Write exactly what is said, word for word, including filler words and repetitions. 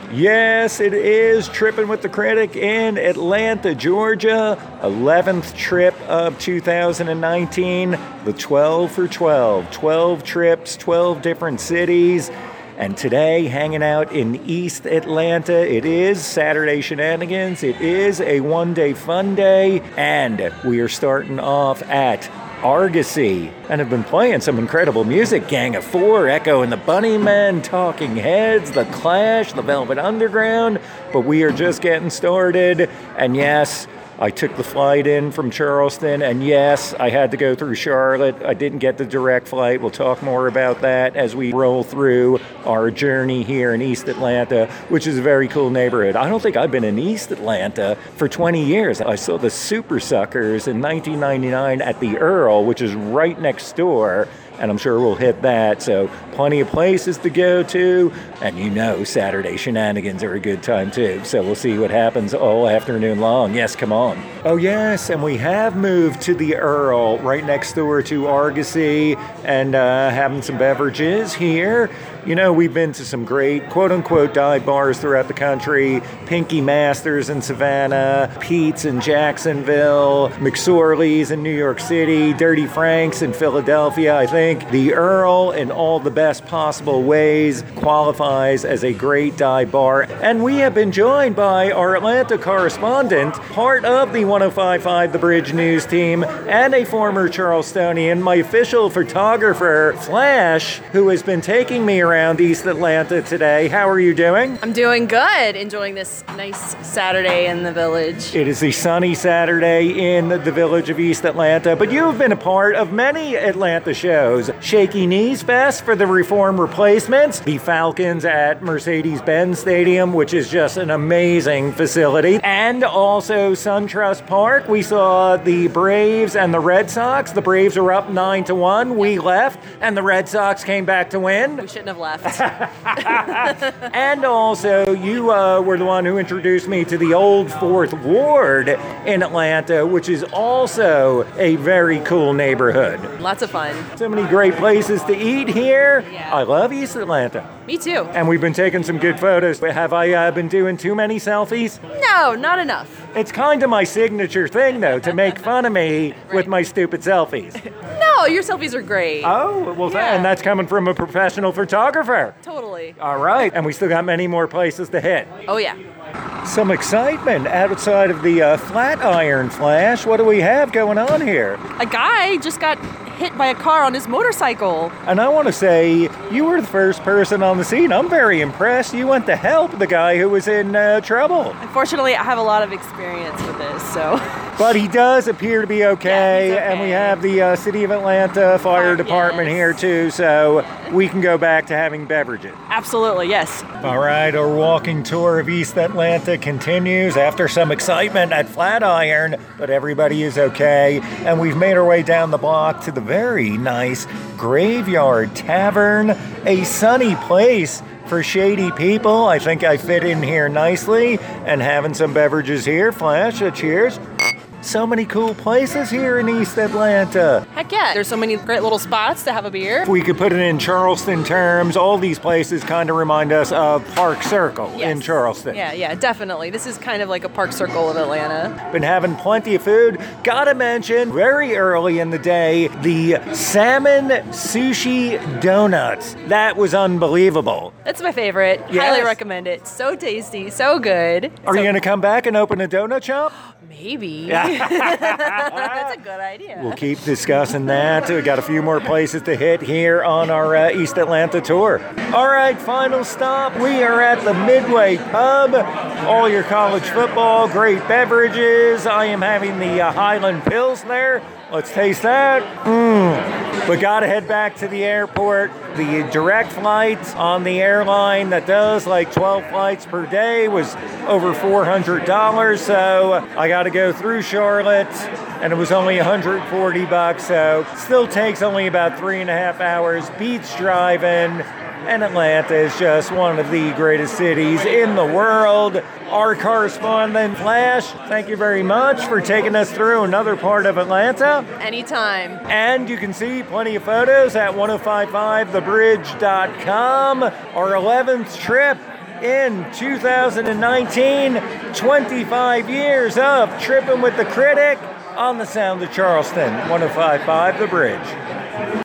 Yes, it is Tripping with the Critic in Atlanta, Georgia. eleventh trip of two thousand nineteen. The twelve for twelve. twelve trips, twelve different cities. And today, hanging out in East Atlanta, it is Saturday Shenanigans. It is a one-day fun day. And we are starting off at Argosy, and have been playing some incredible music. Gang of Four, Echo and the Bunnymen, Talking Heads, The Clash, The Velvet Underground. But we are just getting started. And yes, I took the flight in from Charleston, and yes, I had to go through Charlotte. I didn't get the direct flight. We'll talk more about that as we roll through our journey here in East Atlanta, which is a very cool neighborhood. I don't think I've been in East Atlanta for twenty years. I saw the Super Suckers in nineteen ninety-nine at the Earl, which is right next door, and I'm sure we'll hit that. So plenty of places to go to, and you know Saturday Shenanigans are a good time too. So we'll see what happens all afternoon long. Yes, come on. Oh yes, and we have moved to the Earl right next door to Argosy, and uh, having some beverages here. You know, we've been to some great quote-unquote dive bars throughout the country. Pinky Masters in Savannah, Pete's in Jacksonville, McSorley's in New York City, Dirty Frank's in Philadelphia. I think the Earl, in all the best possible ways, qualifies as a great dive bar. And we have been joined by our Atlanta correspondent, part of the one oh five point five The Bridge News team, and a former Charlestonian, my official photographer, Flash, who has been taking me around around East Atlanta today. How are you doing? I'm doing good. Enjoying this nice Saturday in the village. It is a sunny Saturday in the village of East Atlanta, but you have been a part of many Atlanta shows. Shaky Knees Fest for the Reform Replacements, the Falcons at Mercedes-Benz Stadium, which is just an amazing facility, and also SunTrust Park. We saw the Braves and the Red Sox. The Braves were up nine to one. We left, and the Red Sox came back to win. We shouldn't have left. And also, you uh, were the one who introduced me to the Old Fourth Ward in Atlanta, which is also a very cool neighborhood. Lots of fun. So many great places to eat here. Yeah. I love East Atlanta. Me too. And we've been taking some good photos. Have I uh, been doing too many selfies? No, not enough. It's kind of my signature thing, though, to make fun of me Right. with my stupid selfies. No, your selfies are great. Oh, well, Yeah. and that's coming from a professional photographer. Totally. All right, and we still got many more places to hit. Oh, yeah. Some excitement outside of the uh, Flatiron Flash. What do we have going on here? A guy just got hit by a car on his motorcycle. And I want to say, you were the first person on the scene. I'm very impressed. You went to help the guy who was in uh, trouble. Unfortunately, I have a lot of experience with this, so. But he does appear to be okay, Yeah, he's okay. and we have the uh, City of Atlanta Fire Fire, Department yes. here too, so we can go back to having beverages. Absolutely, yes. All right, our walking tour of East Atlanta continues after some excitement at Flatiron, but everybody is okay, and we've made our way down the block to the very nice Graveyard Tavern, a sunny place for shady people. I think I fit in here nicely, and having some beverages here. Flash, uh, cheers. So many cool places here in East Atlanta. Heck yeah. There's so many great little spots to have a beer. If we could put it in Charleston terms, all these places kind of remind us of Park Circle Yes. in Charleston. Yeah, yeah, definitely. This is kind of like a park circle of Atlanta. Been having plenty of food. Gotta mention, very early in the day, the salmon sushi donuts. That was unbelievable. That's my favorite. Yes. Highly recommend it. So tasty, so good. Are So- you gonna come back and open a donut shop? Maybe. That's a good idea. We'll keep discussing that. We got a few more places to hit here on our uh, East Atlanta tour. All right, final stop. We are at the Midway Pub. All your college football, great beverages. I am having the uh, Highland Pilsner. Let's taste that. Mmm. We got to head back to the airport. The direct flight on the airline that does like twelve flights per day was over four hundred dollars. So I got to go through Charlotte, and it was only one hundred forty bucks. So still takes only about three and a half hours. Beats driving. And Atlanta is just one of the greatest cities in the world. Our correspondent, Flash, thank you very much for taking us through another part of Atlanta. Anytime. And you can see plenty of photos at ten fifty-five the bridge dot com. Our eleventh trip in two thousand nineteen. twenty-five years of Tripping with the Critic on the Sound of Charleston. one oh five point five The Bridge.